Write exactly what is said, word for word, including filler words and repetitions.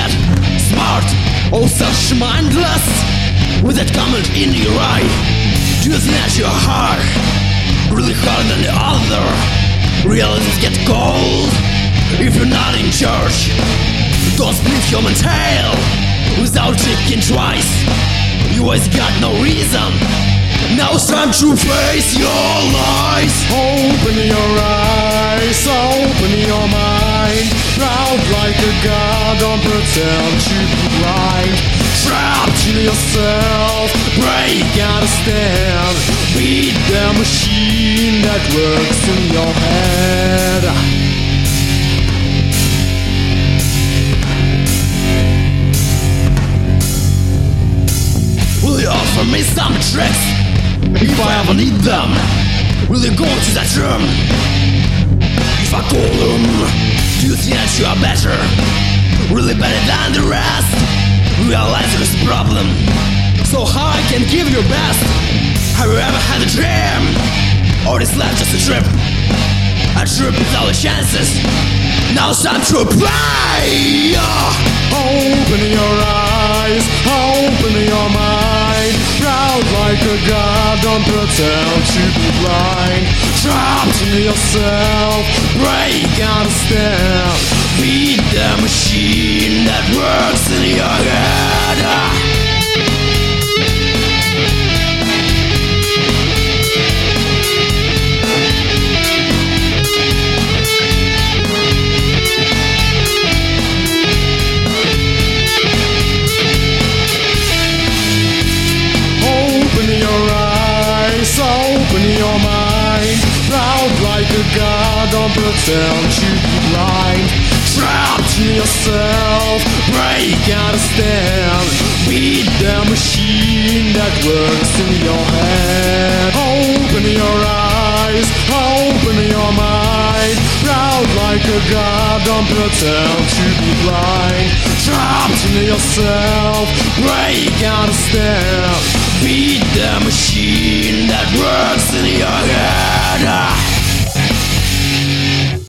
get smart, oh such mindless, with that comment in your eye. Do you snatch your heart really harder than the other? Realities get cold if you're not in charge. Don't split human tail without thinking twice. You always got no reason. Now it's time to face your lies. Open your eyes, open your mind. Proud like a god, don't pretend to be blind. Trapped To yourself, break, gotta stand. beat The machine that works in your head. Will you offer me some tricks if I ever need them? Will you go to that room if I call them? Do you think that you are better, really better than the rest? Realize there's a problem, so how I can give your best? Have you ever had a dream, or is life just a trip? A trip without the chances. Now it's time to play. Open your eyes, open your mind. Proud like a god, don't pretend to be blind. Trapped To yourself, break, gotta stand. beat the machine that works in your head. Open your eyes, open your mind. Proud like a god, don't pretend to be blind. Trapped To yourself, break, gotta stand. beat The machine that works in your head. Open your eyes, open your mind. Proud like a god, don't pretend to be blind. Trapped To yourself, break, gotta stand. beat the machine that works in your head.